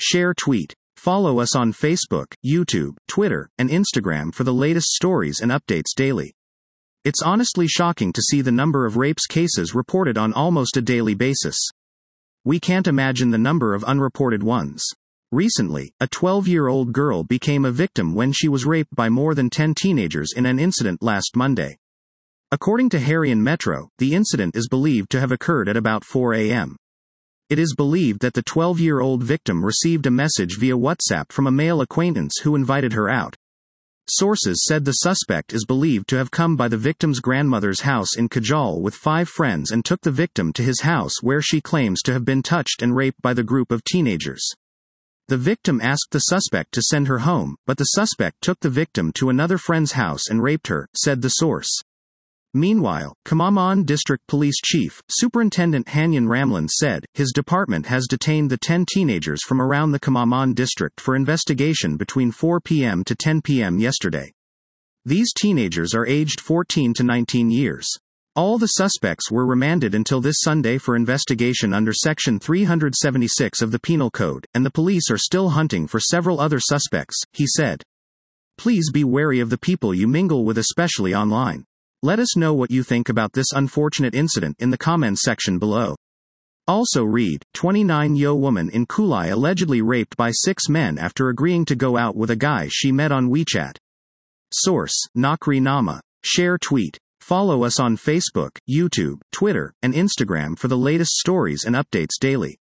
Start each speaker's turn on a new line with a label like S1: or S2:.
S1: share tweet. Follow us on Facebook, YouTube, Twitter, and Instagram for the latest stories and updates daily. It's honestly shocking to see the number of rapes cases reported on almost a daily basis. We can't imagine the number of unreported ones. Recently, a 12-year-old girl became a victim when she was raped by more than 10 teenagers in an incident last Monday. According to Harian Metro, the incident is believed to have occurred at about 4 a.m. It is believed that the 12-year-old victim received a message via WhatsApp from a male acquaintance who invited her out. Sources said the suspect is believed to have come by the victim's grandmother's house in Kajal with 5 friends and took the victim to his house where she claims to have been touched and raped by the group of teenagers. The victim asked the suspect to send her home, but the suspect took the victim to another friend's house and raped her, said the source. Meanwhile, Kamaman District Police Chief, Superintendent Hanyan Ramlan said, his department has detained the 10 teenagers from around the Kamaman district for investigation between 4 p.m. to 10 p.m. yesterday. These teenagers are aged 14 to 19 years. All the suspects were remanded until this Sunday for investigation under Section 376 of the Penal Code, and the police are still hunting for several other suspects, he said. Please be wary of the people you mingle with, especially online. Let us know what you think about this unfortunate incident in the comments section below. Also read, 29-year-old woman in Kulai allegedly raped by 6 men after agreeing to go out with a guy she met on WeChat. Source, Nakri Nama. Share tweet. Follow us on Facebook, YouTube, Twitter, and Instagram for the latest stories and updates daily.